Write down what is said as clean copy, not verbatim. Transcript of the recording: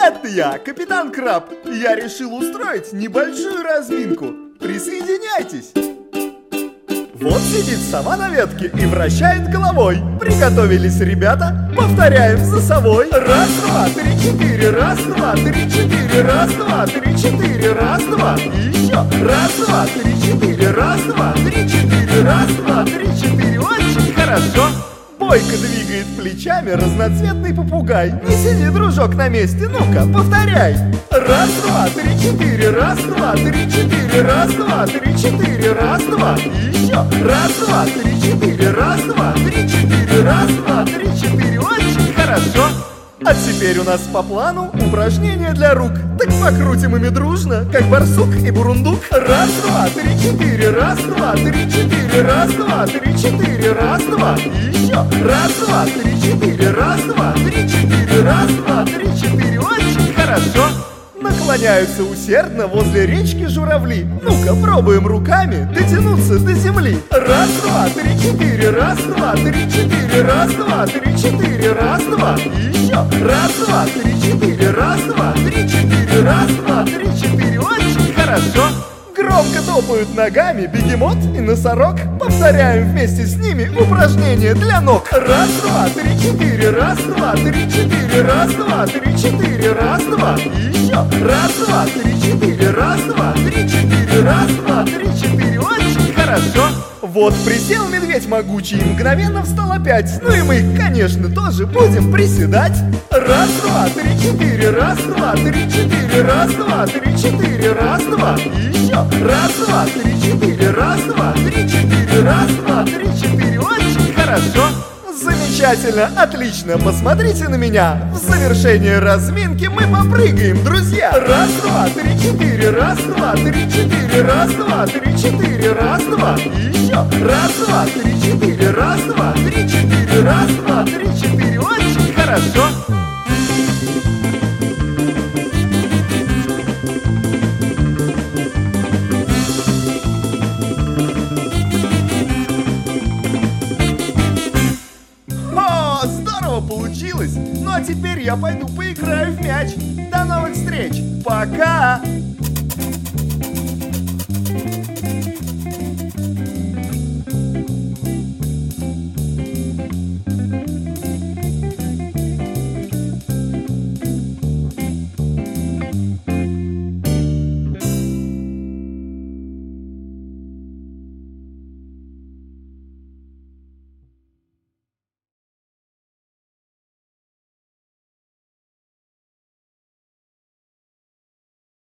Это я, капитан Краб. Я решил устроить небольшую разминку. Присоединяйтесь. Вот сидит сова на ветке и вращает головой. Приготовились, ребята, повторяем за совой. Раз, два, три, четыре, раз, два, три, четыре, раз, два, три, четыре, раз, два. И еще. Раз, два, три, четыре, раз, два, три, четыре, раз, два, три, четыре. Очень хорошо. Бойко двигает плечами разноцветный попугай. Не сиди, дружок, на месте, ну-ка, повторяй. Раз, два, три, четыре, раз, два, три, четыре, раз, два, три, четыре, раз, два. И еще. Раз, два, три, четыре, раз, два, три, четыре, раз, два, три, четыре. Очень хорошо. А теперь у нас по плану упражнения для рук. Так покрутим ими дружно, как барсук и бурундук. Раз, два, три, четыре, раз, два, три, четыре, раз, два, три, четыре, раз, два. И еще. Раз, два, три, четыре, раз, два, три, четыре, раз, два, три, четыре. Очень хорошо. Наклоняются усердно возле речки журавли. Ну-ка, пробуем руками дотянуться до земли. Раз, два, три, четыре, раз, два, три, четыре, раз, два, три, четыре, раз, два. И еще. Раз, два, три, четыре, раз, два, три, четыре, раз, два, три, четыре. Очень хорошо. Громко топают ногами бегемот и носорог. Повторяем вместе с ними упражнения для ног. Раз, два, три, четыре, раз, два, три, четыре, раз, два, три, четыре, раз, два. И еще. Раз, два, три, четыре, раз, два, три, четыре, раз, два, три, четыре. Очень хорошо. Вот присел медведь могучий и мгновенно встал опять. Ну и мы, конечно, тоже будем приседать. Раз, два, три, четыре, раз, два, три, четыре, раз, два, три, четыре, раз, два. И еще. Раз, два, три, четыре, раз, два, три, четыре, раз, два, три, четыре. Очень хорошо. Замечательно, отлично, посмотрите на меня. В завершение разминки мы попрыгаем, друзья. Раз, два, три, четыре, раз, два, три, четыре, раз, два, три, четыре, раз, два. И еще. Раз, два, три, четыре, раз, два, три, четыре, раз, два, три, четыре. Очень хорошо. Получилось. Ну а теперь я пойду поиграю в мяч. До новых встреч. Пока.